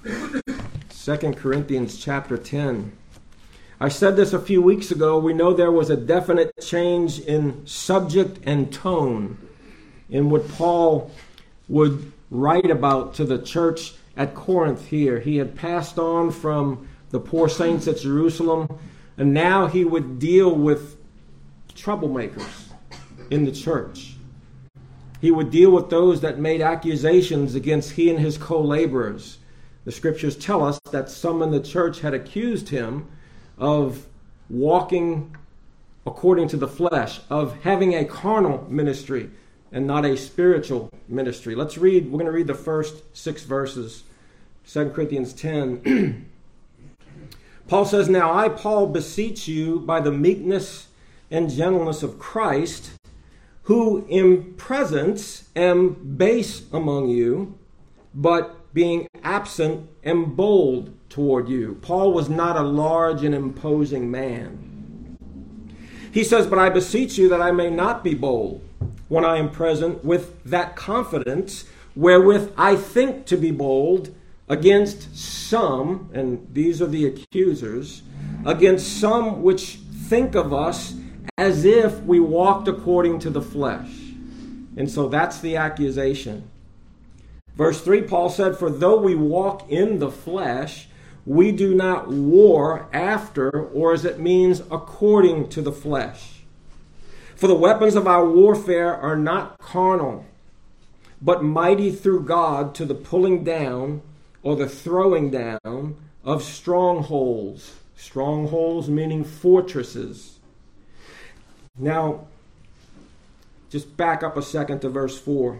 2 Corinthians chapter 10. I said this a few weeks ago. We know there was a definite change in subject and tone in what Paul would write about to the church at Corinth here. He had passed on from the poor saints at Jerusalem, and now he would deal with troublemakers in the church. He would deal with those that made accusations against he and his co-laborers. The scriptures tell us that some in the church had accused him of walking according to the flesh, of having a carnal ministry and not a spiritual ministry. We're going to read the first 6 verses, 2 Corinthians 10. Paul says, "Now I, Paul, beseech you by the meekness and gentleness of Christ, who in presence am base among you, but being absent am bold toward you." Paul was not a large and imposing man. He says, "But I beseech you that I may not be bold when I am present with that confidence wherewith I think to be bold against some," and these are the accusers, "against some which think of us as if we walked according to the flesh." And so that's the accusation. Verse 3, Paul said, "For though we walk in the flesh, we do not war after, or as it means, according to the flesh. For the weapons of our warfare are not carnal, but mighty through God to the pulling down, or the throwing down, of strongholds." Strongholds meaning fortresses. Now, just back up a second to verse 4.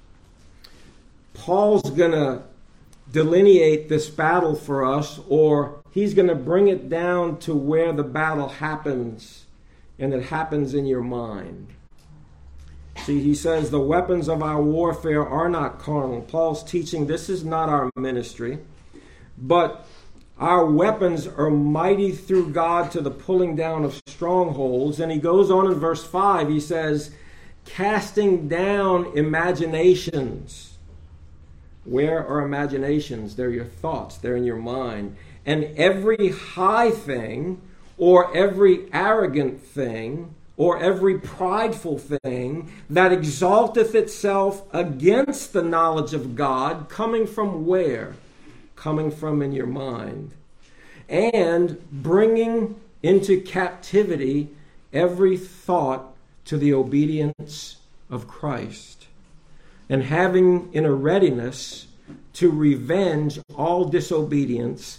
Paul's going to delineate this battle for us, or he's going to bring it down to where the battle happens, and it happens in your mind. See, he says the weapons of our warfare are not carnal. Paul's teaching this is not our ministry, but our weapons are mighty through God to the pulling down of strongholds. And he goes on in verse 5, he says, casting down imaginations. Where are imaginations? They're your thoughts. They're in your mind. And every high thing, or every arrogant thing, or every prideful thing that exalteth itself against the knowledge of God, coming from where? Coming from in your mind. And bringing into captivity every thought to the obedience of Christ. And having in a readiness to revenge all disobedience,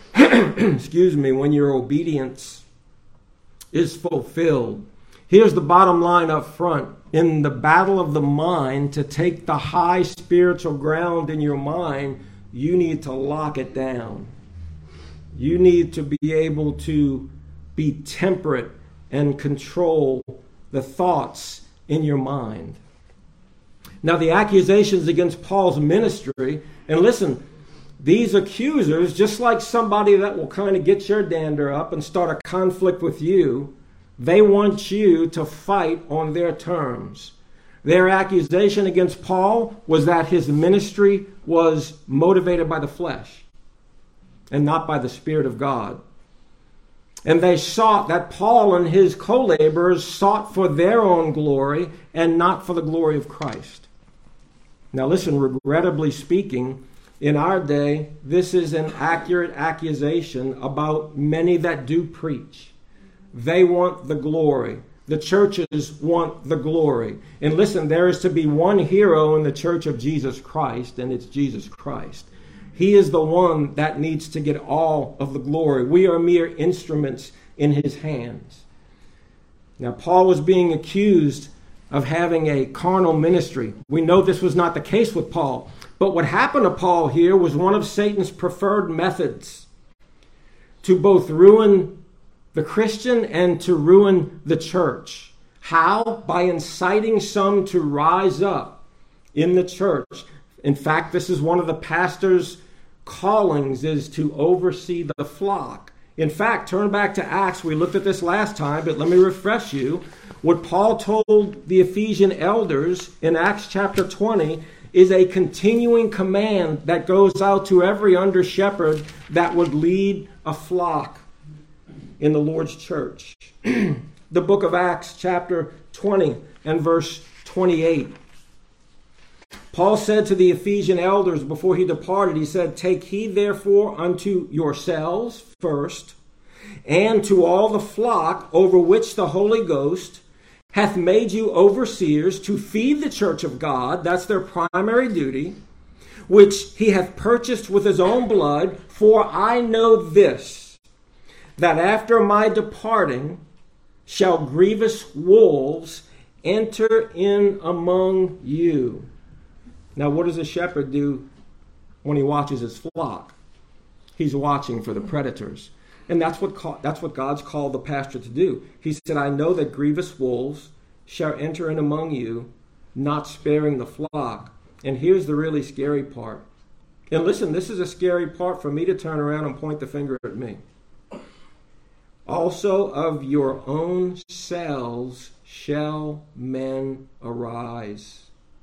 when your obedience is fulfilled. Here's the bottom line up front. In the battle of the mind, to take the high spiritual ground in your mind, you need to lock it down. You need to be able to be temperate and control the thoughts in your mind. Now, the accusations against Paul's ministry, and listen, these accusers, just like somebody that will kind of get your dander up and start a conflict with you, they want you to fight on their terms. Their accusation against Paul was that his ministry was motivated by the flesh and not by the Spirit of God. And they sought that Paul and his co-laborers sought for their own glory and not for the glory of Christ. Now listen, regrettably speaking, in our day, this is an accurate accusation about many that do preach. They want the glory. The churches want the glory. And listen, there is to be one hero in the church of Jesus Christ, and it's Jesus Christ. He is the one that needs to get all of the glory. We are mere instruments in his hands. Now, Paul was being accused of having a carnal ministry. We know this was not the case with Paul. But what happened to Paul here was one of Satan's preferred methods to both ruin the Christian and to ruin the church. How? By inciting some to rise up in the church. In fact, this is one of the pastor's callings, is to oversee the flock. In fact, turn back to Acts. We looked at this last time, but let me refresh you. What Paul told the Ephesian elders in Acts chapter 20 is a continuing command that goes out to every under shepherd that would lead a flock in the Lord's church. The book of Acts, chapter 20 and verse 28. Paul said to the Ephesian elders before he departed, he said, "Take heed therefore unto yourselves first, and to all the flock over which the Holy Ghost hath made you overseers to feed the church of God," that's their primary duty, "which he hath purchased with his own blood. For I know this, that after my departing shall grievous wolves enter in among you." Now, what does a shepherd do when he watches his flock? He's watching for the predators. And that's what God's called the pastor to do. He said, "I know that grievous wolves shall enter in among you, not sparing the flock." And here's the really scary part. And listen, this is a scary part for me to turn around and point the finger at me. "Also of your own selves shall men arise."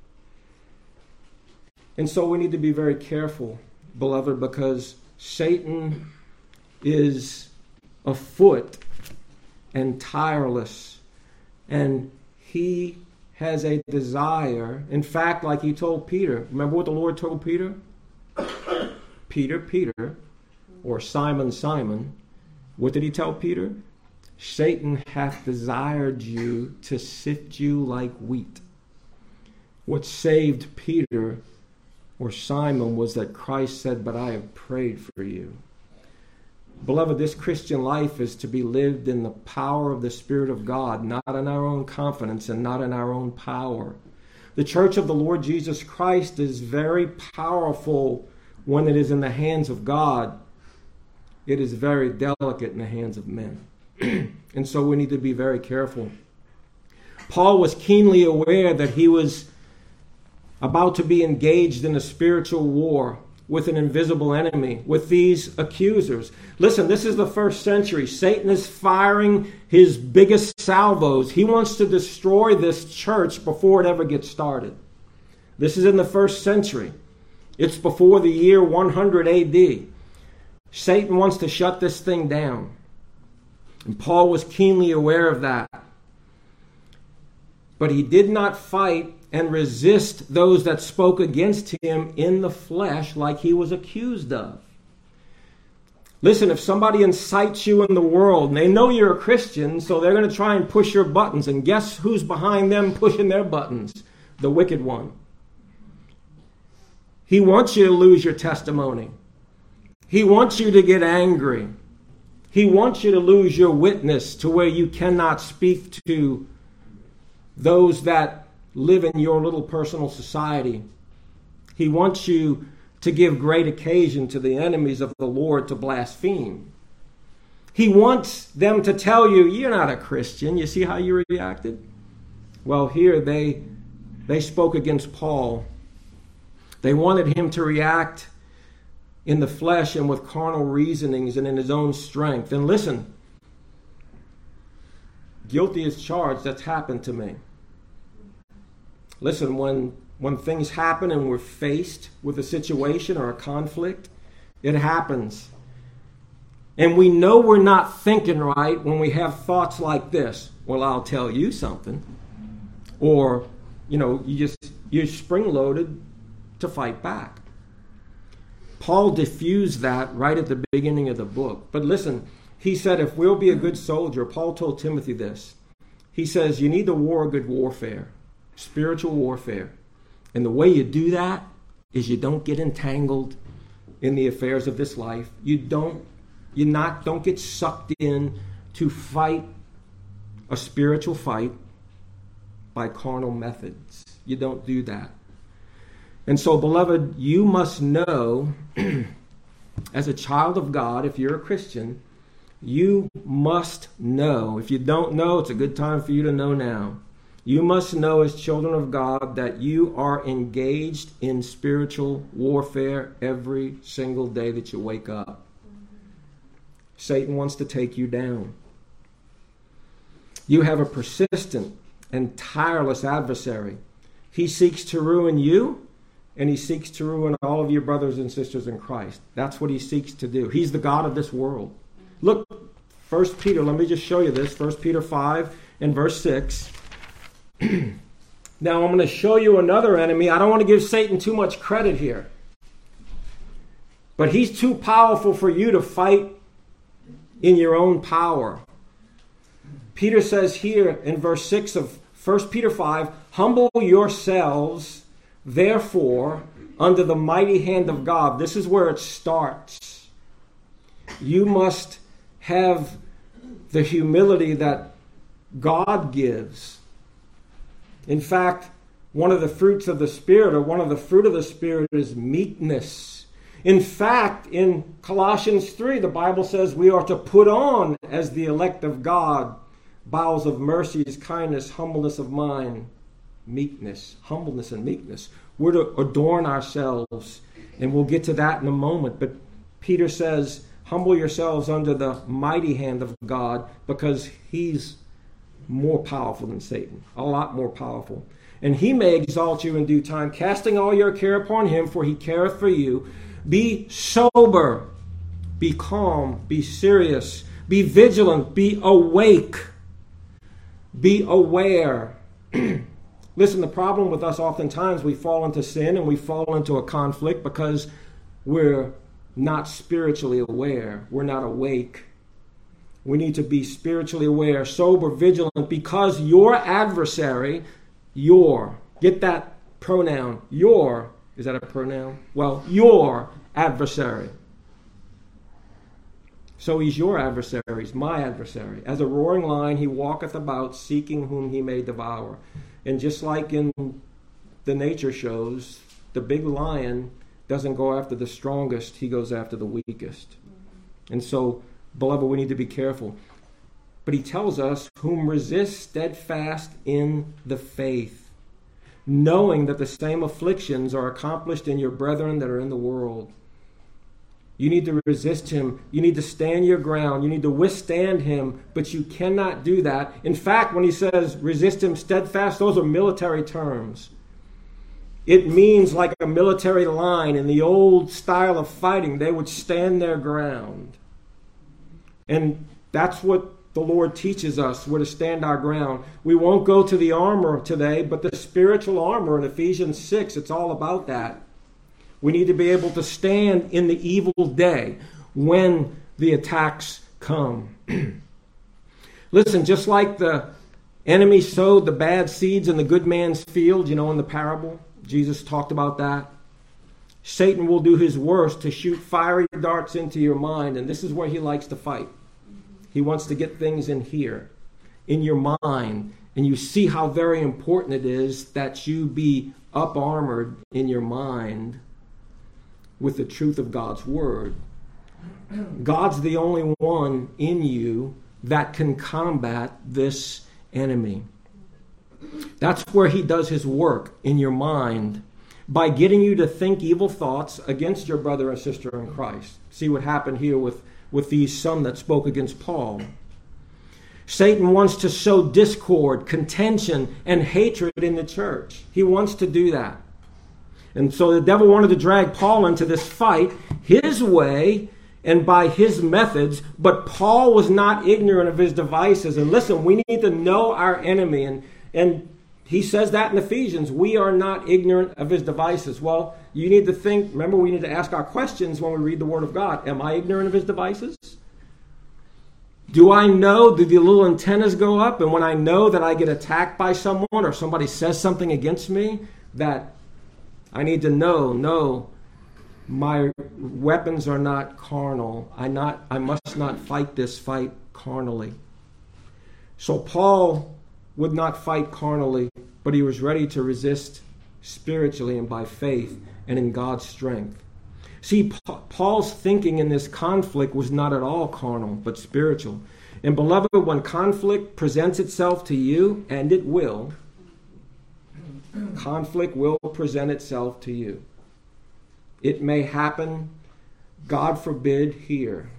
And so we need to be very careful, beloved, because Satan is afoot and tireless, and he has a desire. In fact, like he told Peter, remember what the Lord told Peter? "Peter, Peter," or "Simon, Simon," what did he tell Peter? "Satan hath desired you to sift you like wheat." What saved Peter or Simon was that Christ said, "But I have prayed for you." Beloved, this Christian life is to be lived in the power of the Spirit of God, not in our own confidence and not in our own power. The church of the Lord Jesus Christ is very powerful when it is in the hands of God. It is very delicate in the hands of men. And so we need to be very careful. Paul was keenly aware that he was about to be engaged in a spiritual war with an invisible enemy, with these accusers. Listen, this is the first century. Satan is firing his biggest salvos. He wants to destroy this church before it ever gets started. This is in the first century. It's before the year 100 AD. Satan wants to shut this thing down. And Paul was keenly aware of that. But he did not fight and resist those that spoke against him in the flesh like he was accused of. Listen, if somebody incites you in the world, and they know you're a Christian, so they're going to try and push your buttons, and guess who's behind them pushing their buttons? The wicked one. He wants you to lose your testimony. He wants you to get angry. He wants you to lose your witness to where you cannot speak to those that live in your little personal society. He wants you to give great occasion to the enemies of the Lord to blaspheme. He wants them to tell you, "You're not a Christian." You see how you reacted? Well, here they spoke against Paul. They wanted him to react in the flesh and with carnal reasonings and in his own strength. And listen, guilty as charged. That's happened to me. Listen, when things happen and we're faced with a situation or a conflict, it happens. And we know we're not thinking right when we have thoughts like this. "Well, I'll tell you something." Or, you're spring-loaded to fight back. Paul diffused that right at the beginning of the book. But listen, he said, if we'll be a good soldier, Paul told Timothy this. He says, you need to war a good warfare. Spiritual warfare. And the way you do that is you don't get entangled in the affairs of this life. You don't get sucked in to fight a spiritual fight by carnal methods. You don't do that. And so, beloved, you must know, as a child of God, if you're a Christian, you must know. If you don't know, it's a good time for you to know now. You must know as children of God that you are engaged in spiritual warfare every single day that you wake up. Satan wants to take you down. You have a persistent and tireless adversary. He seeks to ruin you and he seeks to ruin all of your brothers and sisters in Christ. That's what he seeks to do. He's the God of this world. Look, 1 Peter, let me just show you this. 1 Peter 5 and verse 6. Now I'm going to show you another enemy. I don't want to give Satan too much credit here. But he's too powerful for you to fight in your own power. Peter says here in verse 6 of 1 Peter 5, humble yourselves, therefore, under the mighty hand of God. This is where it starts. You must have the humility that God gives. In fact, one of the fruits of the Spirit, or one of the fruit of the Spirit, is meekness. In fact, in Colossians 3, the Bible says we are to put on, as the elect of God, bowels of mercies, kindness, humbleness of mind, meekness, humbleness and meekness. We're to adorn ourselves, and we'll get to that in a moment. But Peter says, humble yourselves under the mighty hand of God, because he's more powerful than Satan, a lot more powerful. And he may exalt you in due time, casting all your care upon him, for he careth for you. Be sober, be calm, be serious, be vigilant, be awake, be aware. Listen, the problem with us, oftentimes we fall into sin and we fall into a conflict because we're not spiritually aware. We're not awake. We need to be spiritually aware, sober, vigilant, because your adversary, get that pronoun, is that a pronoun? Well, your adversary. So he's your adversary, he's my adversary. As a roaring lion, he walketh about, seeking whom he may devour. And just like in the nature shows, the big lion doesn't go after the strongest, he goes after the weakest. And so, beloved, we need to be careful. But he tells us, whom resist steadfast in the faith, knowing that the same afflictions are accomplished in your brethren that are in the world. You need to resist him. You need to stand your ground. You need to withstand him, but you cannot do that. In fact, when he says resist him steadfast, those are military terms. It means like a military line. In the old style of fighting, they would stand their ground. And that's what the Lord teaches us. We're to stand our ground. We won't go to the armor today, but the spiritual armor in Ephesians 6, it's all about that. We need to be able to stand in the evil day when the attacks come. Listen, just like the enemy sowed the bad seeds in the good man's field, in the parable, Jesus talked about that. Satan will do his worst to shoot fiery darts into your mind, and this is where he likes to fight. He wants to get things in here, in your mind, and you see how very important it is that you be up-armored in your mind with the truth of God's word. God's the only one in you that can combat this enemy. That's where he does his work in your mind, by getting you to think evil thoughts against your brother and sister in Christ. See what happened here with these some that spoke against Paul. Satan wants to sow discord, contention, and hatred in the church. He wants to do that. And so the devil wanted to drag Paul into this fight his way and by his methods, but Paul was not ignorant of his devices. And listen, we need to know our enemy. And he says that in Ephesians, we are not ignorant of his devices. Well, you need to think, remember, we need to ask our questions when we read the Word of God. Am I ignorant of his devices? Do I know, do the little antennas go up? And when I know that I get attacked by someone or somebody says something against me, that I need to know, no, my weapons are not carnal. I must not fight this fight carnally. So Paul would not fight carnally, but he was ready to resist spiritually and by faith and in God's strength. See, Paul's thinking in this conflict was not at all carnal, but spiritual. And beloved, when conflict presents itself to you, and it will, conflict will present itself to you. It may happen, God forbid, here.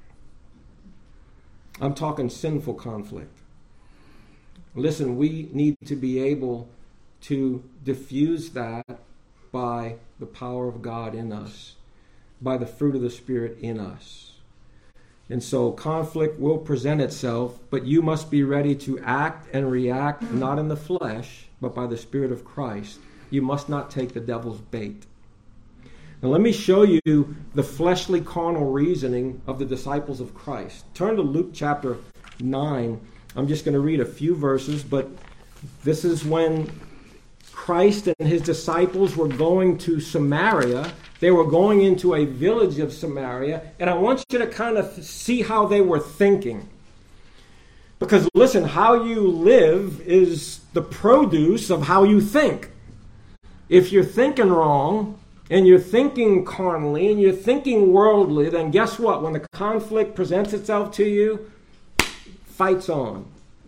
I'm talking sinful conflict. Listen, we need to be able to diffuse that by the power of God in us, by the fruit of the Spirit in us. And so conflict will present itself, but you must be ready to act and react, not in the flesh, but by the Spirit of Christ. You must not take the devil's bait. Now let me show you the fleshly carnal reasoning of the disciples of Christ. Turn to Luke chapter 9. I'm just going to read a few verses, but this is when Christ and his disciples were going to Samaria. They were going into a village of Samaria, and I want you to kind of see how they were thinking. Because listen, how you live is the produce of how you think. If you're thinking wrong, and you're thinking carnally, and you're thinking worldly, then guess what? When the conflict presents itself to you, fight's on.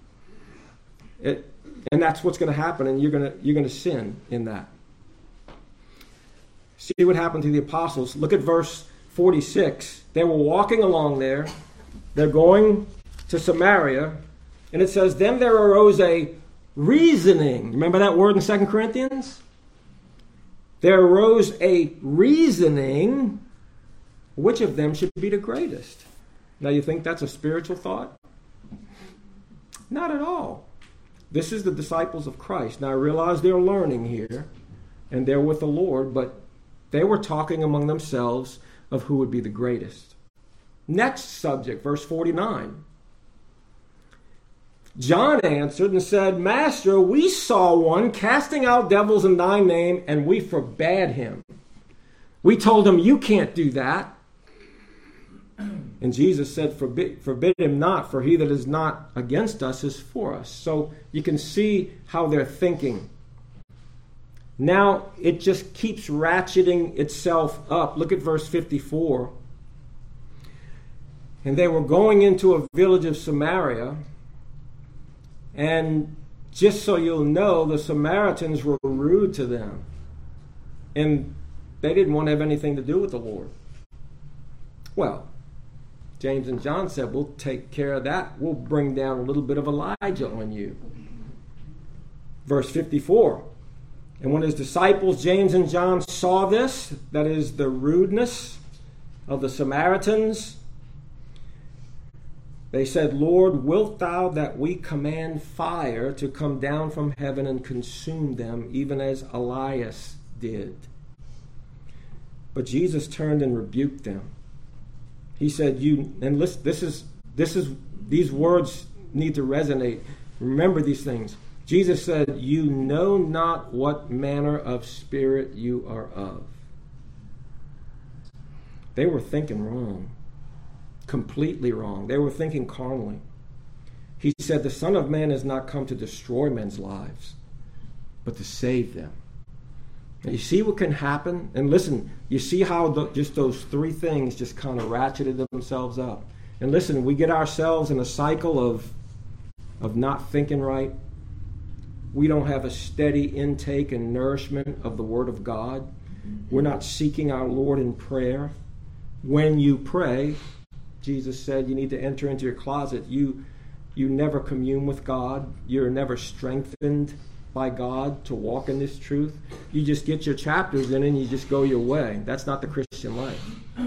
And that's what's going to happen, and you're going to sin in that. See what happened to the apostles. Look at verse 46. They were walking along there. They're going to Samaria, and it says, then there arose a reasoning. Remember that word in 2 Corinthians? There arose a reasoning, which of them should be the greatest? Now you think that's a spiritual thought? Not at all. This is the disciples of Christ. Now I realize they're learning here, and they're with the Lord, but they were talking among themselves of who would be the greatest. Next subject, verse 49. John answered and said, Master, we saw one casting out devils in thy name, and we forbade him. We told him, you can't do that. And Jesus said, forbid him not, for he that is not against us is for us. So you can see how they're thinking. Now it just keeps ratcheting itself up. Look at verse 54. And they were going into a village of Samaria. And just so you'll know, the Samaritans were rude to them. And they didn't want to have anything to do with the Lord. Well, James and John said, we'll take care of that. We'll bring down a little bit of Elijah on you. Verse 54. And when his disciples, James and John, saw this, that is the rudeness of the Samaritans, they said, Lord, wilt thou that we command fire to come down from heaven and consume them, even as Elias did? But Jesus turned and rebuked them. He said, and listen, these words need to resonate. Remember these things. Jesus said, you know not what manner of spirit you are of. They were thinking wrong. Completely wrong. They were thinking carnally. He said, the Son of Man has not come to destroy men's lives, but to save them. Now, you see what can happen? And listen, you see how just those three things just kind of ratcheted themselves up. And listen, we get ourselves in a cycle of not thinking right. We don't have a steady intake and nourishment of the Word of God. We're not seeking our Lord in prayer. When you pray, Jesus said you need to enter into your closet. You never commune with God. You're never strengthened by God to walk in this truth. You just get your chapters in and you just go your way. That's not the Christian life.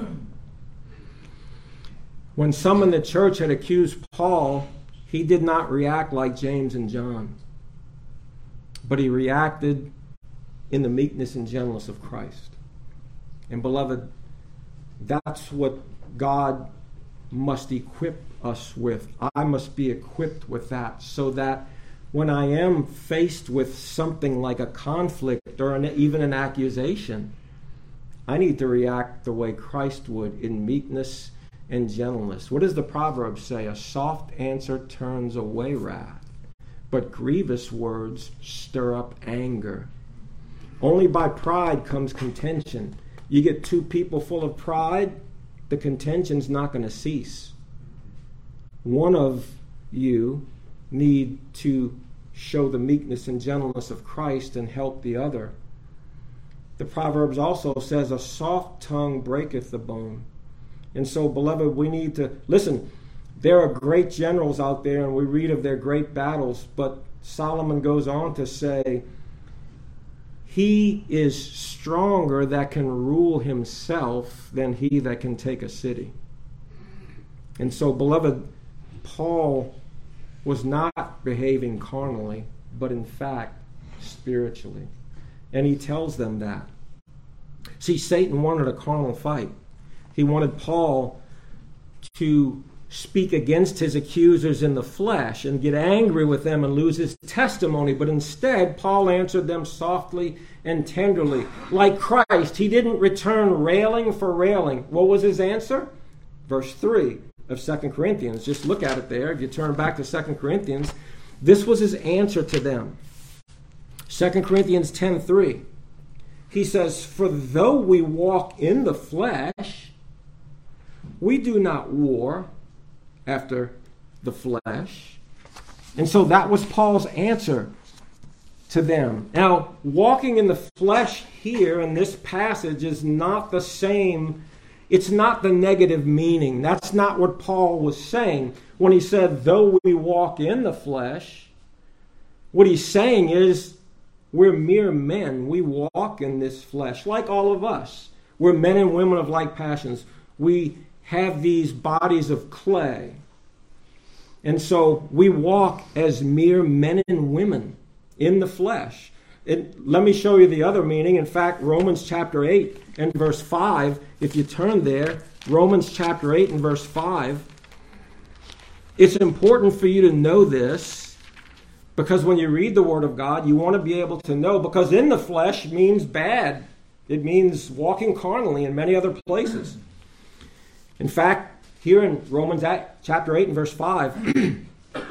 When some in the church had accused Paul, he did not react like James and John, but he reacted in the meekness and gentleness of Christ. And beloved, that's what God must equip us with. I must be equipped with that, so that when I am faced with something like a conflict or even an accusation, I need to react the way Christ would, in meekness and gentleness. What does the proverb say? A soft answer turns away wrath, but grievous words stir up anger. Only by pride comes contention. You get two people full of pride, the contention's not going to cease. One of you need to show the meekness and gentleness of Christ and help the other. The Proverbs also says, a soft tongue breaketh the bone. And so, beloved, we need to listen. There are great generals out there, and we read of their great battles, but Solomon goes on to say, he is stronger that can rule himself than he that can take a city. And so, beloved, Paul was not behaving carnally, but in fact, spiritually. And he tells them that. See, Satan wanted a carnal fight. He wanted Paul to speak against his accusers in the flesh and get angry with them and lose his testimony. But instead, Paul answered them softly and tenderly. Like Christ, he didn't return railing for railing. What was his answer? Verse 3 of 2 Corinthians. Just look at it there. If you turn back to 2 Corinthians, this was his answer to them. 2 Corinthians 10:3. He says, "For though we walk in the flesh, we do not war after the flesh." And so that was Paul's answer to them. Now, walking in the flesh here in this passage is not the same. It's not the negative meaning. That's not what Paul was saying when he said, though we walk in the flesh. What he's saying is, we're mere men. We walk in this flesh like all of us. We're men and women of like passions. We have these bodies of clay. And so we walk as mere men and women in the flesh. Let me show you the other meaning. In fact, Romans chapter 8 and verse 5, if you turn there, Romans chapter 8 and verse 5, it's important for you to know this, because when you read the Word of God, you want to be able to know, because in the flesh means bad. It means walking carnally in many other places. In fact, here in Romans chapter 8 and verse 5,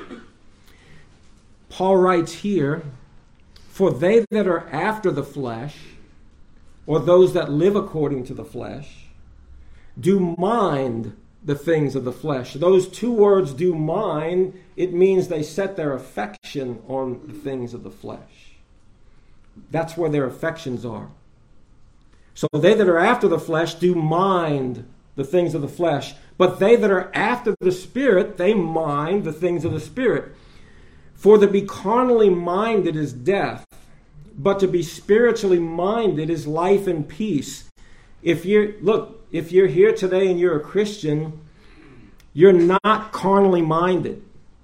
Paul writes here, "For they that are after the flesh, or those that live according to the flesh, do mind the things of the flesh." Those two words, do mind, it means they set their affection on the things of the flesh. That's where their affections are. So they that are after the flesh do mind the things of the flesh, but they that are after the Spirit, they mind the things of the Spirit. For to be carnally minded is death, but to be spiritually minded is life and peace. If you're here today and you're a Christian, you're not carnally minded.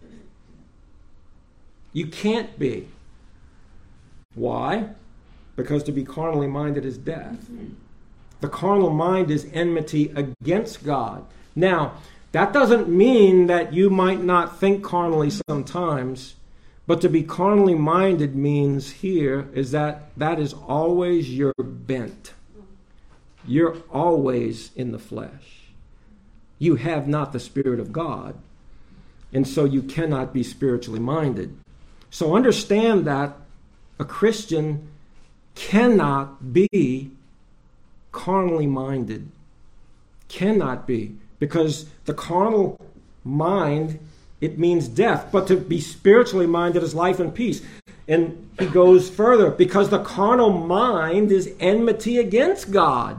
You can't be. Why? Because to be carnally minded is death. The carnal mind is enmity against God. Now, that doesn't mean that you might not think carnally sometimes, but to be carnally minded means here is that is always your bent. You're always in the flesh. You have not the Spirit of God, and so you cannot be spiritually minded. So understand that a Christian cannot be carnally minded. Cannot be. Because the carnal mind, it means death. But to be spiritually minded is life and peace. And he goes further. Because the carnal mind is enmity against God.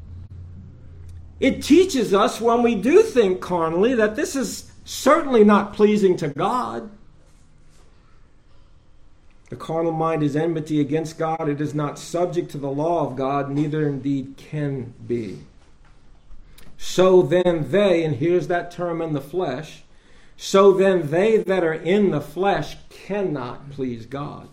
It teaches us when we do think carnally that this is certainly not pleasing to God. The carnal mind is enmity against God. It is not subject to the law of God, neither indeed can be. So then they, and here's that term in the flesh, so then they that are in the flesh cannot please God.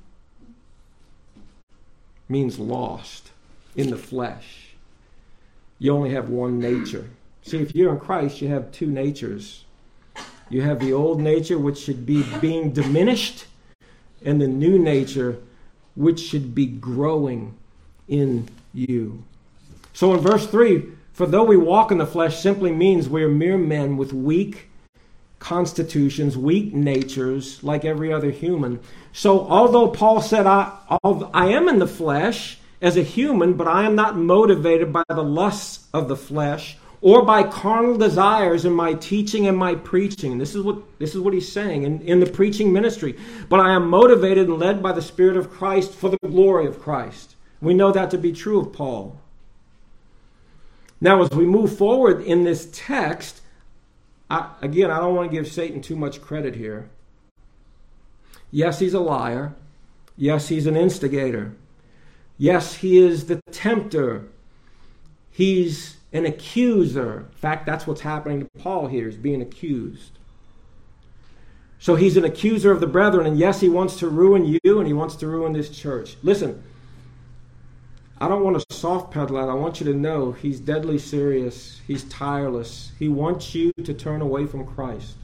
Means lost in the flesh. You only have one nature. See, if you're in Christ, you have two natures. You have the old nature, which should be being diminished, and the new nature, which should be growing in you. So in verse 3, for though we walk in the flesh simply means we're mere men with weak constitutions, weak natures, like every other human. So although Paul said, I am in the flesh as a human, but I am not motivated by the lusts of the flesh or by carnal desires in my teaching and my preaching. This is what he's saying in the preaching ministry. But I am motivated and led by the Spirit of Christ for the glory of Christ. We know that to be true of Paul. Now, as we move forward in this text, I don't want to give Satan too much credit here. Yes, he's a liar. Yes, he's an instigator. Yes, he is the tempter. He's an accuser. In fact, that's what's happening to Paul here, is being accused. So he's an accuser of the brethren, and yes, he wants to ruin you, and he wants to ruin this church. Listen, I don't want to soft pedal it. I want you to know he's deadly serious. He's tireless. He wants you to turn away from Christ.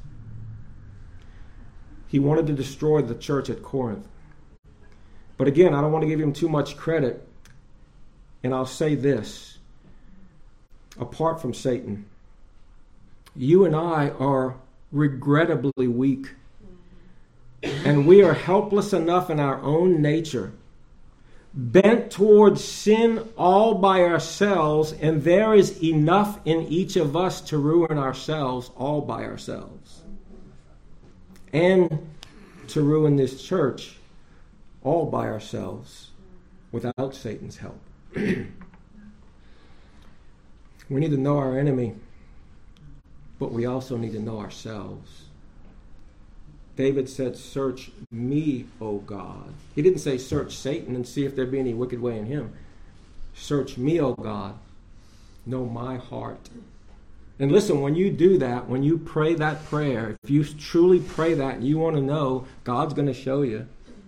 He wanted to destroy the church at Corinth. But again, I don't want to give him too much credit. And I'll say this. Apart from Satan, you and I are regrettably weak. And we are helpless enough in our own nature, bent towards sin all by ourselves, and there is enough in each of us to ruin ourselves all by ourselves. And to ruin this church all by ourselves without Satan's help. We need to know our enemy, but we also need to know ourselves. David said, search me, O God. He didn't say search Satan and see if there be any wicked way in him. Search me, O God. Know my heart. And listen, when you do that, when you pray that prayer, if you truly pray that and you want to know, God's going to show you.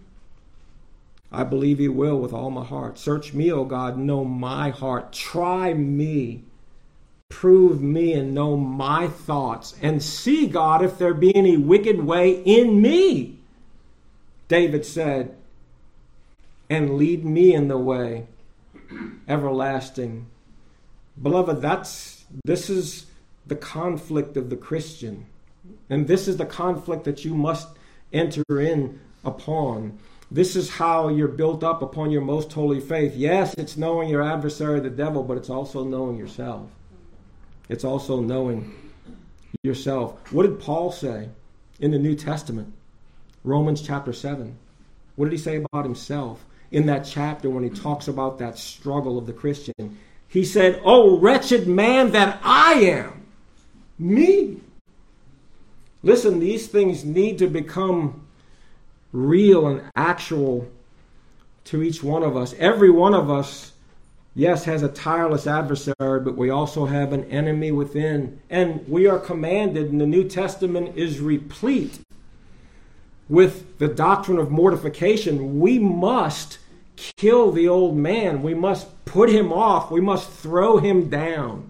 I believe he will with all my heart. Search me, O God. Know my heart. Try me. Prove me and know my thoughts, and see, God, if there be any wicked way in me, David said, and lead me in the way everlasting. Beloved, this is the conflict of the Christian, and this is the conflict that you must enter in upon. This is how you're built up upon your most holy faith. Yes, it's knowing your adversary, the devil, but it's also knowing yourself. It's also knowing yourself. What did Paul say in the New Testament? Romans chapter 7. What did he say about himself in that chapter when he talks about that struggle of the Christian? He said, "Oh, wretched man that I am." Me. Listen, these things need to become real and actual to each one of us. Every one of us, yes, has a tireless adversary, but we also have an enemy within. And we are commanded, and the New Testament is replete with the doctrine of mortification. We must kill the old man. We must put him off. We must throw him down.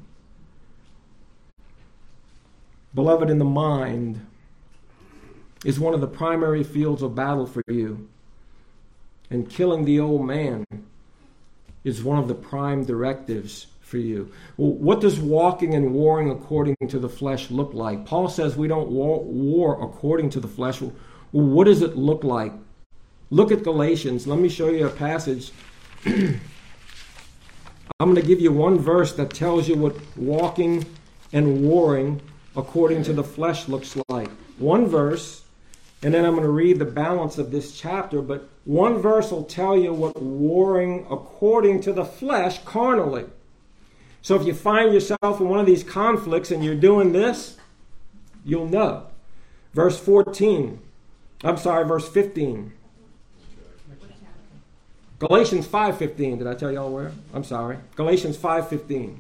Beloved, in the mind is one of the primary fields of battle for you. And killing the old man is one of the prime directives for you. Well, what does walking and warring according to the flesh look like? Paul says we don't war according to the flesh. Well, what does it look like? Look at Galatians. Let me show you a passage. I'm going to give you one verse that tells you what walking and warring according to the flesh looks like. One verse, and then I'm going to read the balance of this chapter, but one verse will tell you what warring according to the flesh carnally. So if you find yourself in one of these conflicts and you're doing this, you'll know. Verse 15. Galatians 5:15. Did I tell y'all where? I'm sorry. Galatians 5:15.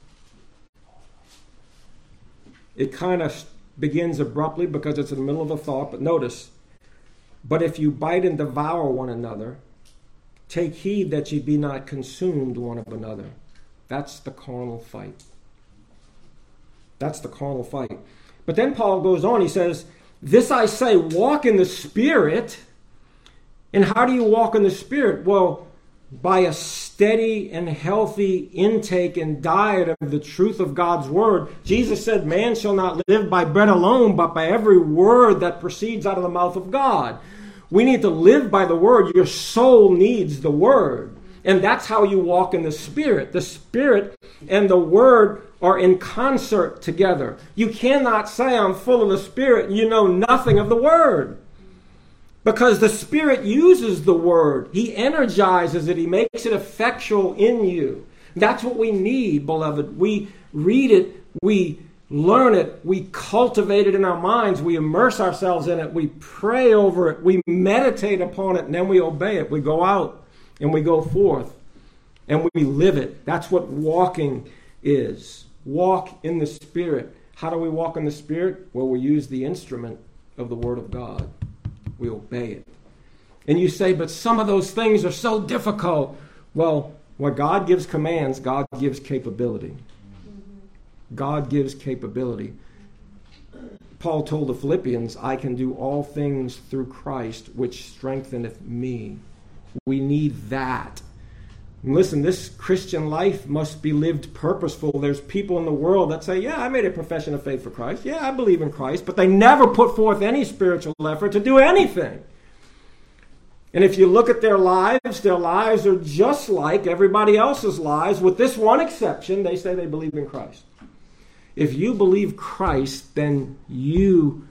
It kind of begins abruptly because it's in the middle of a thought, but notice, "But if you bite and devour one another, take heed that ye be not consumed one of another." That's the carnal fight. That's the carnal fight. But then Paul goes on, he says, "This I say, walk in the Spirit." And how do you walk in the Spirit? Well, by a steady and healthy intake and diet of the truth of God's Word. Jesus said, "Man shall not live by bread alone, but by every word that proceeds out of the mouth of God." We need to live by the Word. Your soul needs the Word. And that's how you walk in the Spirit. The Spirit and the Word are in concert together. You cannot say, "I'm full of the Spirit," and you know nothing of the Word. Because the Spirit uses the Word. He energizes it. He makes it effectual in you. That's what we need, beloved. We read it. We learn it. We cultivate it in our minds. We immerse ourselves in it. We pray over it. We meditate upon it. And then we obey it. We go out and we go forth and we live it. That's what walking is. Walk in the Spirit. How do we walk in the Spirit? Well, we use the instrument of the Word of God. We obey it. And you say, but some of those things are so difficult. Well, when God gives commands, God gives capability. God gives capability. Paul told the Philippians, I can do all things through Christ, which strengtheneth me. We need that. And listen, this Christian life must be lived purposeful. There's people in the world that say, yeah, I made a profession of faith for Christ. Yeah, I believe in Christ. But they never put forth any spiritual effort to do anything. And if you look at their lives are just like everybody else's lives, with this one exception, they say they believe in Christ. If you believe Christ, then you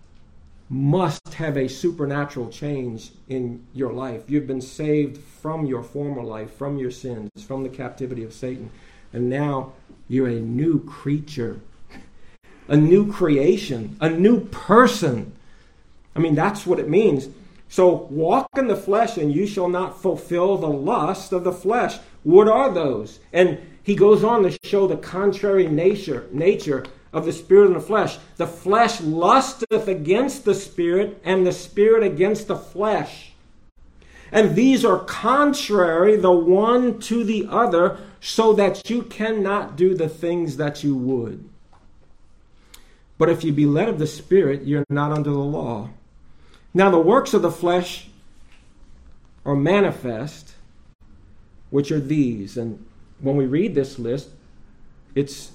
must have a supernatural change in your life. You've been saved from your former life, from your sins, from the captivity of Satan. And now you're a new creature, a new creation, a new person. I mean, that's what it means. So walk in the flesh and you shall not fulfill the lust of the flesh. What are those? And he goes on to show the contrary nature of the spirit and the flesh. The flesh lusteth against the spirit, and the spirit against the flesh. And these are contrary the one to the other, so that you cannot do the things that you would. But if you be led of the Spirit, you're not under the law. Now the works of the flesh are manifest, which are these. And when we read this list, it's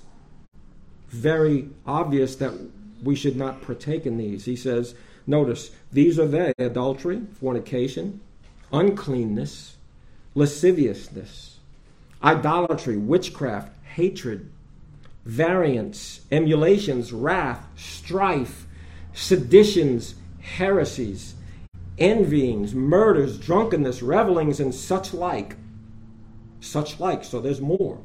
very obvious that we should not partake in these. He says, notice, these are they: adultery, fornication, uncleanness, lasciviousness, idolatry, witchcraft, hatred, variance, emulations, wrath, strife, seditions, heresies, envyings, murders, drunkenness, revelings, and such like. Such like, so there's more.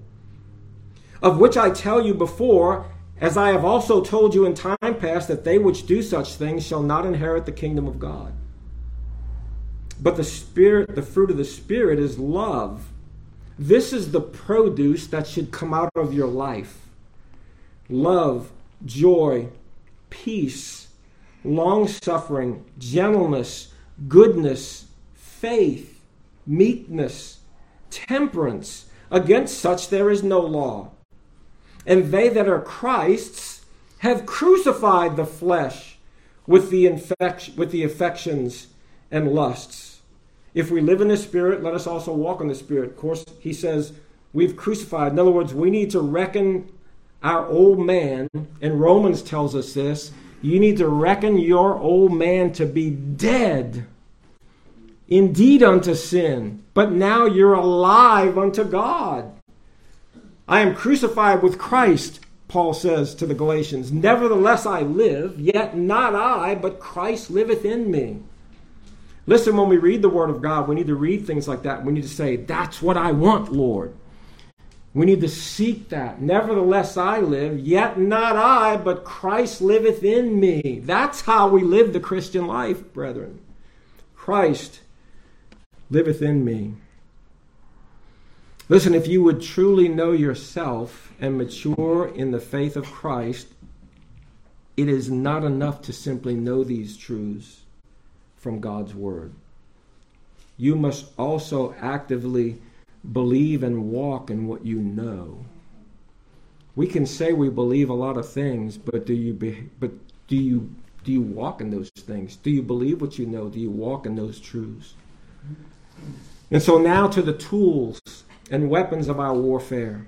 Of which I tell you before, as I have also told you in time past, that they which do such things shall not inherit the kingdom of God. But the Spirit, the fruit of the Spirit is love. This is the produce that should come out of your life. Love, joy, peace, long-suffering, gentleness, goodness, faith, meekness, temperance. Against such there is no law. And they that are Christ's have crucified the flesh with the affections and lusts. If we live in the Spirit, let us also walk in the Spirit. Of course, he says we've crucified. In other words, we need to reckon our old man, and Romans tells us this. You need to reckon your old man to be dead indeed unto sin, but now you're alive unto God. I am crucified with Christ, Paul says to the Galatians. Nevertheless I live, yet not I, but Christ liveth in me. Listen, when we read the Word of God, we need to read things like that. We need to say, that's what I want, Lord. We need to seek that. Nevertheless I live, yet not I, but Christ liveth in me. That's how we live the Christian life, brethren. Christ liveth in me. Listen, if you would truly know yourself and mature in the faith of Christ, it is not enough to simply know these truths from God's Word. You must also actively believe and walk in what you know. We can say we believe a lot of things, but do you walk in those things? Do you believe what you know? Do you walk in those truths? And so now to the tools and weapons of our warfare.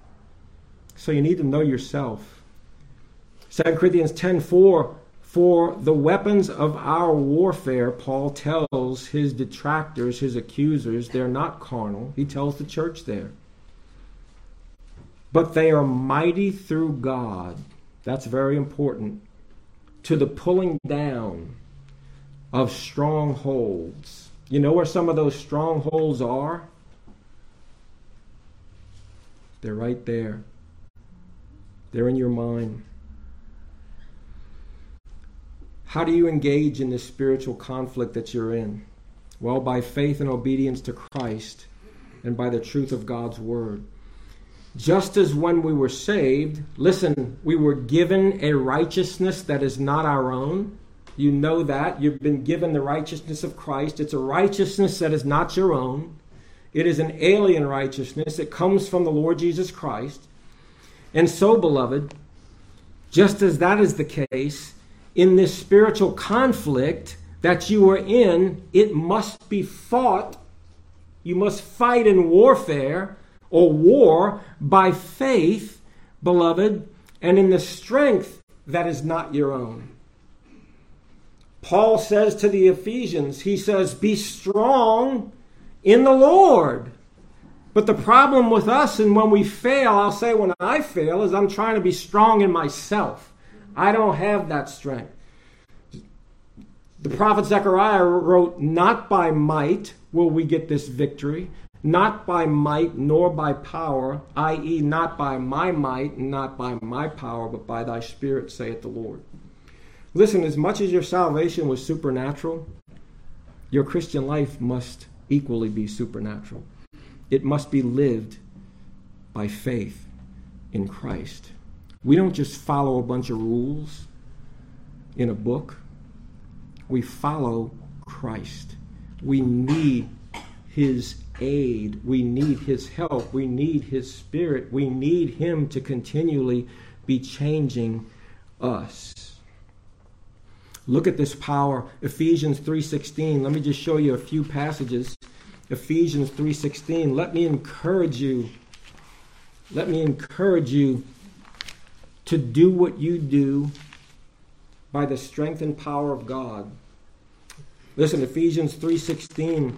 So you need to know yourself. 2 Corinthians 10:4, for the weapons of our warfare, Paul tells his detractors, his accusers, they're not carnal. He tells the church there. But they are mighty through God. That's very important. To the pulling down of strongholds. You know where some of those strongholds are? They're right there. They're in your mind. How do you engage in this spiritual conflict that you're in? Well, by faith and obedience to Christ, and by the truth of God's word. Just as when we were saved, listen, we were given a righteousness that is not our own. You know that. You've been given the righteousness of Christ. It's a righteousness that is not your own. It is an alien righteousness. It comes from the Lord Jesus Christ. And so, beloved, just as that is the case, in this spiritual conflict that you are in, it must be fought. You must fight in warfare or war by faith, beloved, and in the strength that is not your own. Paul says to the Ephesians, he says, be strong in the Lord. But the problem with us, and when we fail, I'll say when I fail, is I'm trying to be strong in myself. I don't have that strength. The prophet Zechariah wrote, not by might will we get this victory, not by might nor by power, i.e. not by my might and not by my power, but by thy Spirit, saith the Lord. Listen, as much as your salvation was supernatural, your Christian life must equally be supernatural. It must be lived by faith in Christ. We don't just follow a bunch of rules in a book. We follow Christ. We need his aid. We need his help. We need his Spirit. We need him to continually be changing us. Look at this power. Ephesians 3:16. Let me just show you a few passages. Ephesians 3:16. Let me encourage you. Let me encourage you to do what you do by the strength and power of God. Listen, Ephesians 3:16.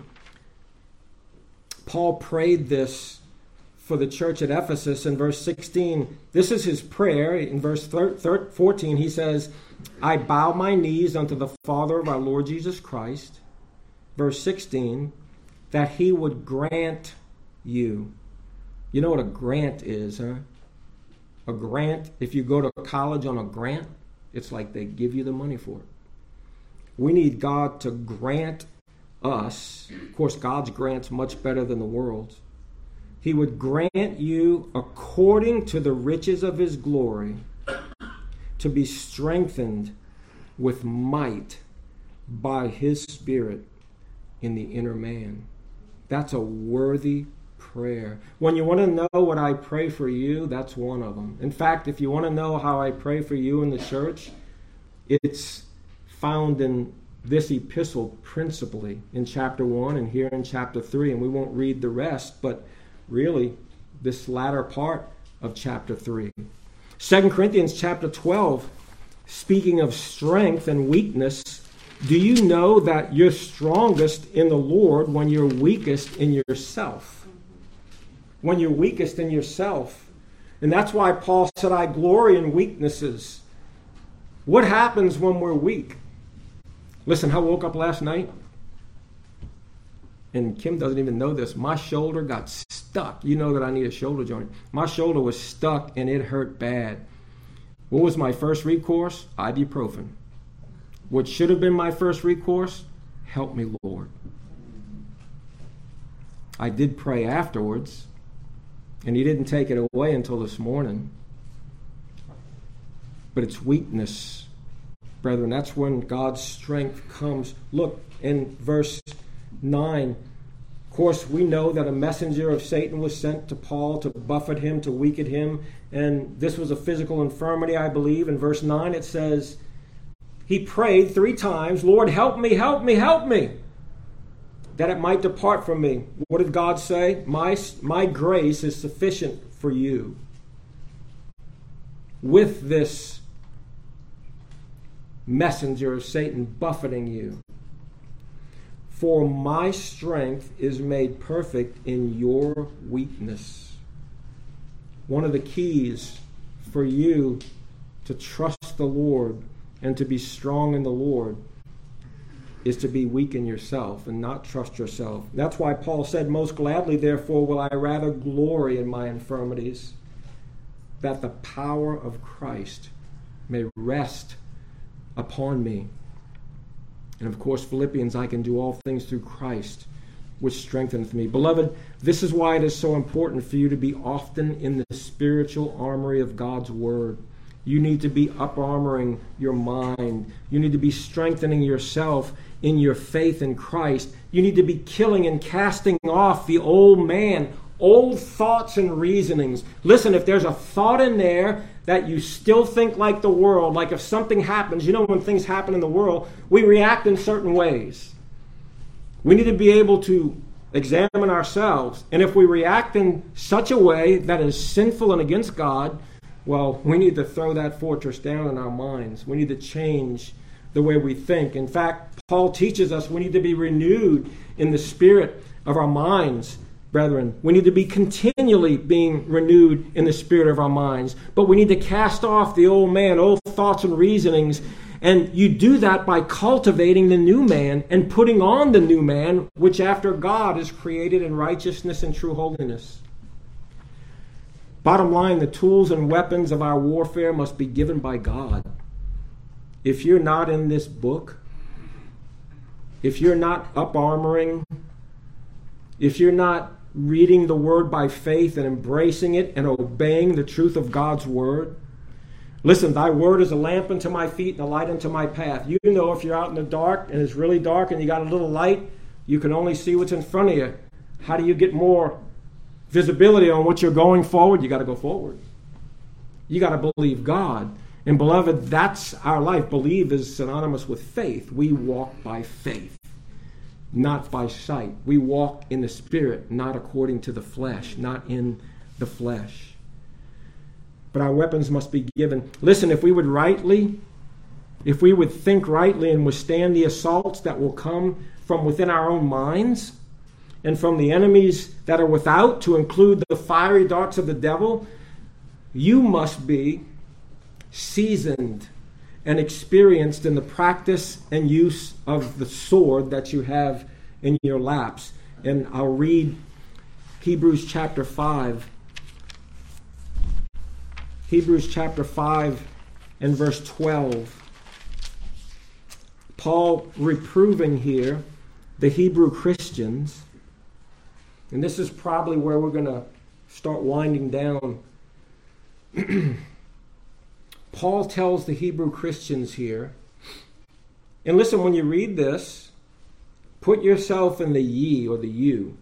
Paul prayed this for the church at Ephesus in verse 16. This is his prayer. In verse 14, he says, I bow my knees unto the Father of our Lord Jesus Christ. Verse 16, that he would grant you. You know what a grant is, huh? A grant, if you go to college on a grant, it's like they give you the money for it. We need God to grant us. Of course, God's grant's much better than the world's. He would grant you according to the riches of his glory to be strengthened with might by his Spirit in the inner man. That's a worthy prayer. When you want to know what I pray for you, that's one of them. In fact, if you want to know how I pray for you in the church, it's found in this epistle principally in chapter 1 and here in chapter 3. And we won't read the rest, but really this latter part of chapter 3. 2 Corinthians chapter 12, speaking of strength and weakness, do you know that you're strongest in the Lord when you're weakest in yourself? When you're weakest in yourself. And that's why Paul said, I glory in weaknesses. What happens when we're weak? Listen, I woke up last night, and Kim doesn't even know this. My shoulder got stuck. You know that I need a shoulder joint. My shoulder was stuck, and it hurt bad. What was my first recourse? Ibuprofen. What should have been my first recourse? Help me, Lord. I did pray afterwards, and he didn't take it away until this morning. But it's weakness, brethren. That's when God's strength comes. Look in verse 9. Of course, we know that a messenger of Satan was sent to Paul to buffet him, to weaken him. And this was a physical infirmity, I believe. In verse 9 it says, he prayed 3 times, Lord, help me, help me, help me, that it might depart from me. What did God say? My grace is sufficient for you. With this messenger of Satan buffeting you. For my strength is made perfect in your weakness. One of the keys for you to trust the Lord and to be strong in the Lord is to be weak in yourself and not trust yourself. That's why Paul said, most gladly, therefore, will I rather glory in my infirmities, that the power of Christ may rest upon me. And of course, Philippians, I can do all things through Christ. which strengtheneth me. Beloved, this is why it is so important for you to be often in the spiritual armory of God's Word. You need to be up-armoring your mind. You need to be strengthening yourself in your faith in Christ. You need to be killing and casting off the old man, old thoughts and reasonings. Listen, if there's a thought in there that you still think like the world, like if something happens, when things happen in the world, we react in certain ways. We need to be able to examine ourselves. And if we react in such a way that is sinful and against God, well, we need to throw that fortress down in our minds. We need to change the way we think. In fact, Paul teaches us we need to be renewed in the spirit of our minds, brethren. We need to be continually being renewed in the spirit of our minds. But we need to cast off the old man, old thoughts and reasonings. And you do that by cultivating the new man and putting on the new man, which after God is created in righteousness and true holiness. Bottom line, the tools and weapons of our warfare must be given by God. If you're not in this book, if you're not up-armoring, if you're not reading the Word by faith and embracing it and obeying the truth of God's Word, listen, thy Word is a lamp unto my feet and a light unto my path. You know if you're out in the dark and it's really dark and you got a little light, you can only see what's in front of you. How do you get more visibility on what you're going forward? You got to go forward. You got to believe God. And beloved, that's our life. Believe is synonymous with faith. We walk by faith, not by sight. We walk in the Spirit, not according to the flesh, not in the flesh. But our weapons must be given. Listen, if we would think rightly and withstand the assaults that will come from within our own minds and from the enemies that are without, to include the fiery darts of the devil, you must be seasoned and experienced in the practice and use of the sword that you have in your laps. And I'll read Hebrews chapter 5. Hebrews chapter 5 and verse 12. Paul reproving here the Hebrew Christians. And this is probably where we're going to start winding down. Paul tells the Hebrew Christians here, and listen, when you read this, put yourself in the ye or the you.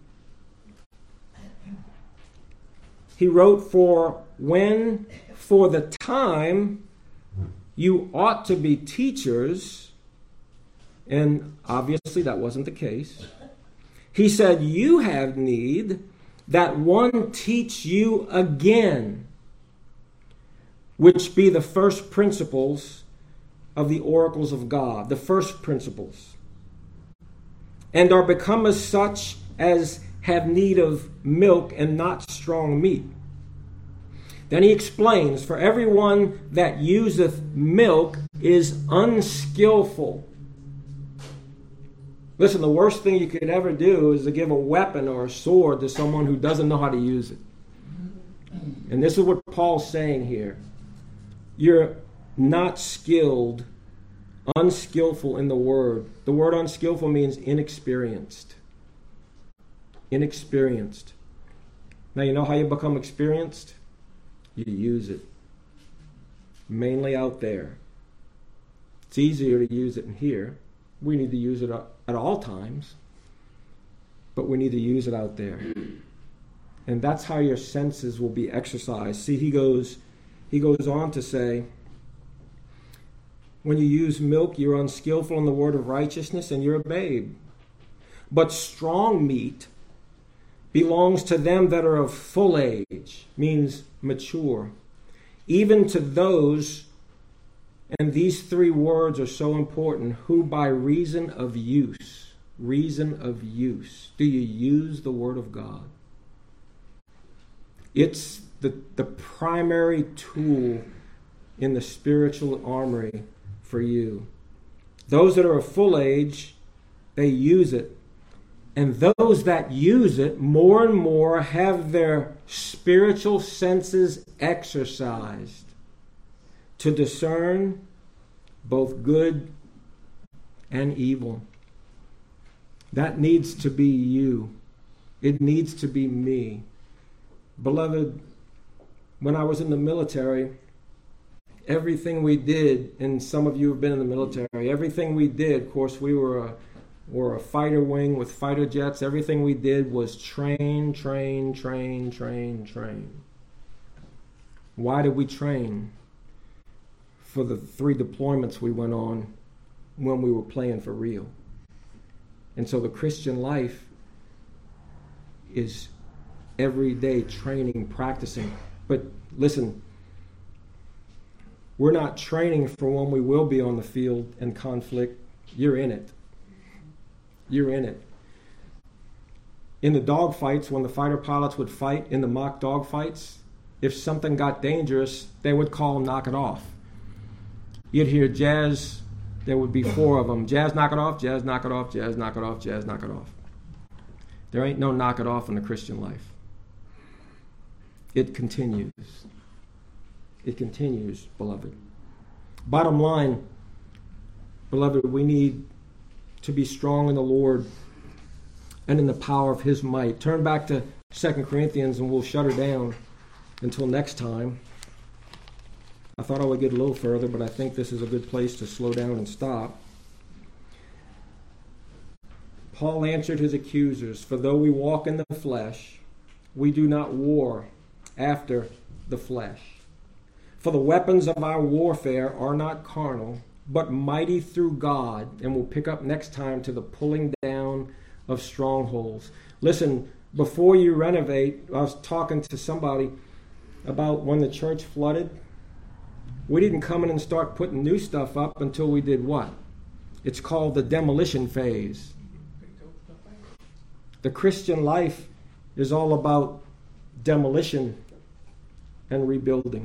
He wrote, for the time you ought to be teachers, and obviously that wasn't the case. He said, you have need that one teach you again, which be the first principles of the oracles of God, the first principles, and are become as such as have need of milk and not strong meat. Then he explains, for everyone that useth milk is unskillful. Listen, the worst thing you could ever do is to give a weapon or a sword to someone who doesn't know how to use it. And this is what Paul's saying here. You're not skilled, unskillful in the word. The word unskillful means inexperienced. Inexperienced. Now, you know how you become experienced? You use it. Mainly out there. It's easier to use it in here. We need to use it at all times. But we need to use it out there. And that's how your senses will be exercised. See, he goes on to say, when you use milk, you're unskillful in the word of righteousness and you're a babe. But strong meat belongs to them that are of full age, means mature. Even to those, and these three words are so important, who by reason of use, do you use the word of God? It's the primary tool in the spiritual armory for you. Those that are of full age, they use it. And those that use it more and more have their spiritual senses exercised to discern both good and evil. That needs to be you. It needs to be me. Beloved, when I was in the military, everything we did, and some of you have been in the military, everything we did, of course, we were a fighter wing with fighter jets. Everything we did was train. Why did we train? For the 3 deployments we went on when we were playing for real. And so the Christian life is every day training, practicing. But listen, we're not training for when we will be on the field in conflict. You're in it. You're in it. In the dog fights, when the fighter pilots would fight in the mock dog fights, if something got dangerous, they would call knock it off. You'd hear Jazz, there would be 4 of them. Jazz, knock it off, Jazz, knock it off, Jazz, knock it off, Jazz, knock it off. There ain't no knock it off in the Christian life. It continues. It continues, beloved. Bottom line, beloved, we need to be strong in the Lord and in the power of His might. Turn back to 2 Corinthians and we'll shut her down until next time. I thought I would get a little further, but I think this is a good place to slow down and stop. Paul answered his accusers, "For though we walk in the flesh, we do not war after the flesh. For the weapons of our warfare are not carnal, but mighty through God." And we'll pick up next time to the pulling down of strongholds. Listen, before you renovate, I was talking to somebody about when the church flooded. We didn't come in and start putting new stuff up until we did what? It's called the demolition phase. The Christian life is all about demolition and rebuilding.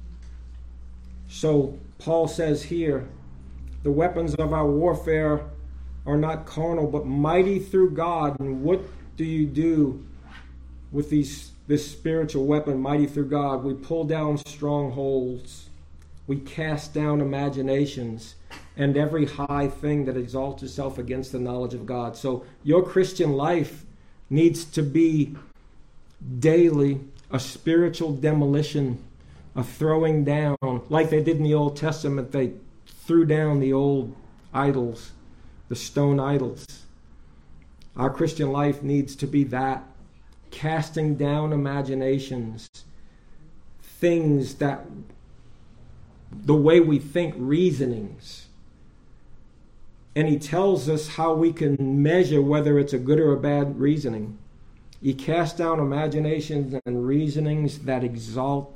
So Paul says here, the weapons of our warfare are not carnal, but mighty through God. And what do you do with this spiritual weapon, mighty through God? We pull down strongholds. We cast down imaginations and every high thing that exalts itself against the knowledge of God. So your Christian life needs to be daily a spiritual demolition, a throwing down, like they did in the Old Testament. They threw down the old idols, the stone idols. Our Christian life needs to be that, casting down imaginations, things that, the way we think, reasonings. And he tells us how we can measure whether it's a good or a bad reasoning. You cast down imaginations and reasonings that exalt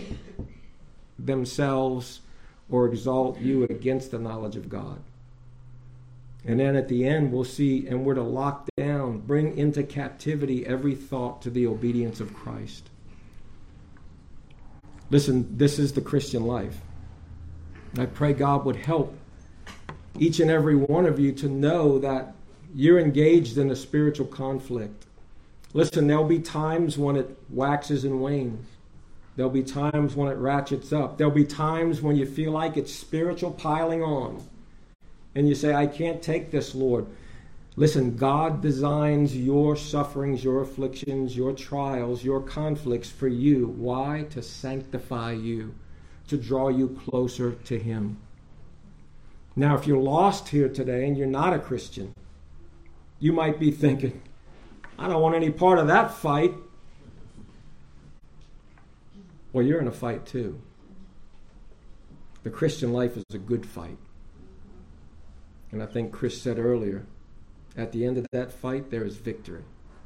themselves or exalt you against the knowledge of God. And then at the end we'll see, and we're to lock down, bring into captivity every thought to the obedience of Christ. Listen, this is the Christian life. I pray God would help each and every one of you to know that you're engaged in a spiritual conflict. Listen, there'll be times when it waxes and wanes. There'll be times when it ratchets up. There'll be times when you feel like it's spiritual piling on. And you say, I can't take this, Lord. Listen, God designs your sufferings, your afflictions, your trials, your conflicts for you. Why? To sanctify you, to draw you closer to Him. Now, if you're lost here today and you're not a Christian, you might be thinking, I don't want any part of that fight. Well, you're in a fight too. The Christian life is a good fight. And I think Chris said earlier, at the end of that fight, there is victory.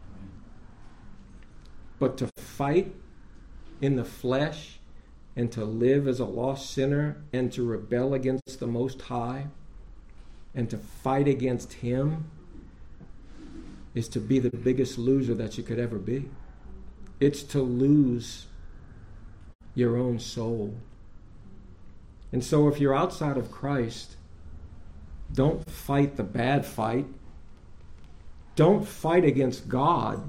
But to fight in the flesh and to live as a lost sinner and to rebel against the Most High and to fight against Him is to be the biggest loser that you could ever be. It's to lose your own soul. And so if you're outside of Christ, don't fight the bad fight. Don't fight against God.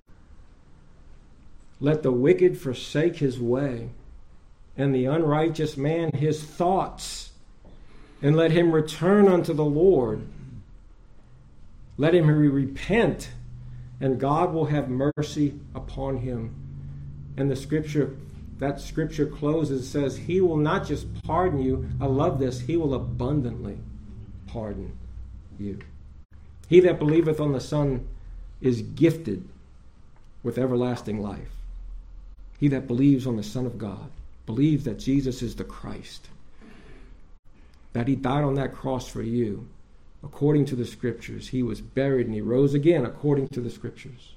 Let the wicked forsake his way, and the unrighteous man his thoughts, and let him return unto the Lord. Let him repent, and God will have mercy upon him. And that scripture closes, says, he will not just pardon you. I love this. He will abundantly pardon you. He that believeth on the Son is gifted with everlasting life. He that believes on the Son of God, believes that Jesus is the Christ, that he died on that cross for you, according to the Scriptures. He was buried and he rose again, according to the Scriptures.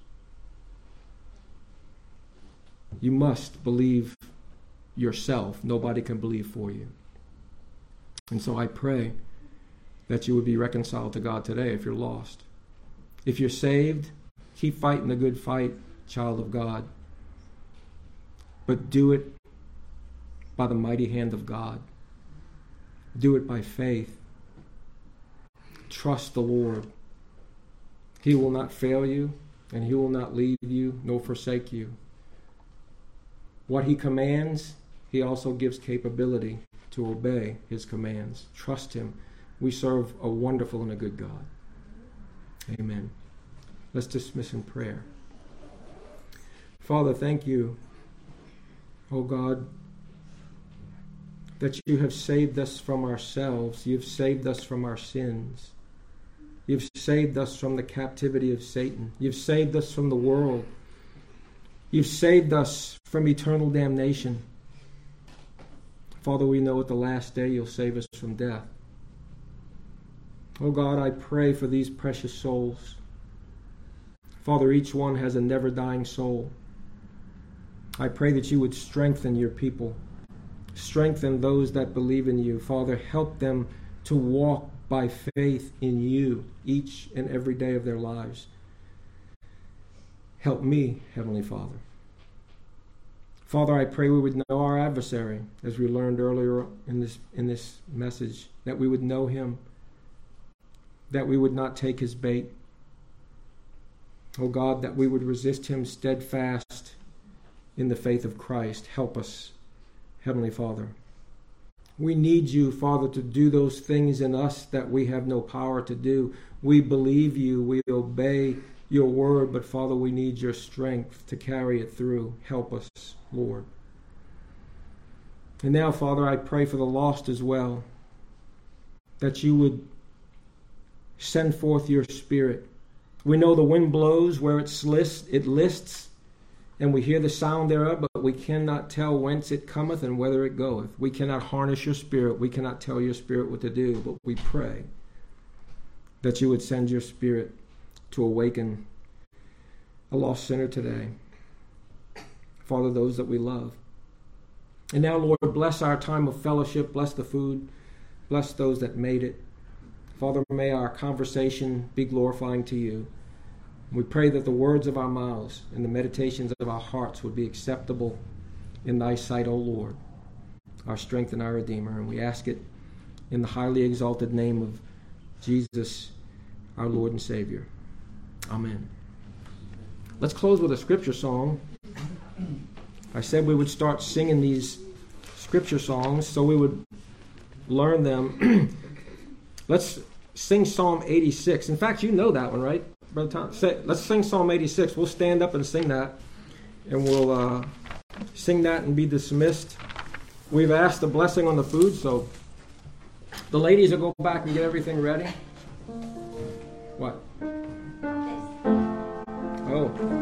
You must believe yourself. Nobody can believe for you. And so I pray that you would be reconciled to God today if you're lost. If you're saved, keep fighting the good fight, child of God. But do it by the mighty hand of God. Do it by faith. Trust the Lord. He will not fail you, and he will not leave you nor forsake you. What he commands, he also gives capability to obey his commands. Trust him. We serve a wonderful and a good God. Amen. Let's dismiss in prayer. Father, thank you, oh God, that you have saved us from ourselves. You've saved us from our sins. You've saved us from the captivity of Satan. You've saved us from the world. You've saved us from eternal damnation. Father, we know at the last day you'll save us from death. Oh God, I pray for these precious souls. Father, each one has a never-dying soul. I pray that you would strengthen your people. Strengthen those that believe in you. Father, help them to walk by faith in you each and every day of their lives. Help me, Heavenly Father. Father, I pray we would know our adversary, as we learned earlier in this message, that we would know him, that we would not take his bait. Oh God, that we would resist him steadfast in the faith of Christ. Help us, Heavenly Father. We need you, Father, to do those things in us that we have no power to do. We believe you, we obey your word, but Father, we need your strength to carry it through. Help us, Lord. And now, Father, I pray for the lost as well, that you would send forth your Spirit. We know the wind blows where it lists, and we hear the sound thereof, but we cannot tell whence it cometh and whither it goeth. We cannot harness your Spirit. We cannot tell your Spirit what to do, but we pray that you would send your Spirit to awaken a lost sinner today. Father, those that we love. And now, Lord, bless our time of fellowship. Bless the food. Bless those that made it. Father, may our conversation be glorifying to you. We pray that the words of our mouths and the meditations of our hearts would be acceptable in thy sight, O Lord, our strength and our Redeemer. And we ask it in the highly exalted name of Jesus, our Lord and Savior. Amen. Let's close with a scripture song. I said we would start singing these scripture songs so we would learn them. Let's sing Psalm 86. In fact, you know that one, right, Brother Tom? Let's sing Psalm 86. We'll stand up and sing that, and we'll sing that and be dismissed. We've asked the blessing on the food, so the ladies will go back and get everything ready. What? Oh.